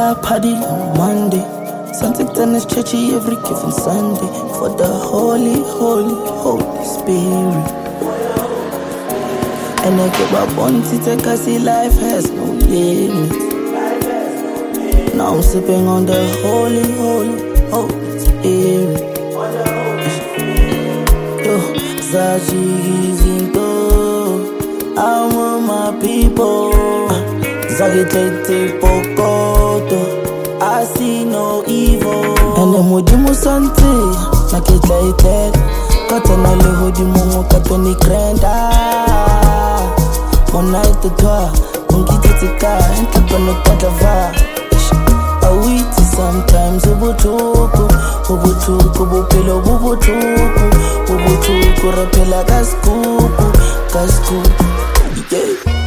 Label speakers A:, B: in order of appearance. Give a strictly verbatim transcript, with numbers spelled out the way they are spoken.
A: I party on Monday. Sunset tennis churchy every given Sunday. For the Holy, Holy, Holy Spirit. And I keep up on it, cause see life has no limit. Now I'm sipping on the Holy, Holy, Holy Spirit. Yo, Zaji Zinto, I'm with my people. Zagi Tete Pokoto, I see no evil. And the Mudimu Sante, Nakita Ite, Katana Lehudi Momo Katoni Krenda. One night to twa, Mungiti Tika, and Tapano Katava. Awiti sometimes, Ubutuku, Ubutuku, Bupilo, Ubutuku, Ubutuku, Rapela Gaskuku, Gaskuku, yeah.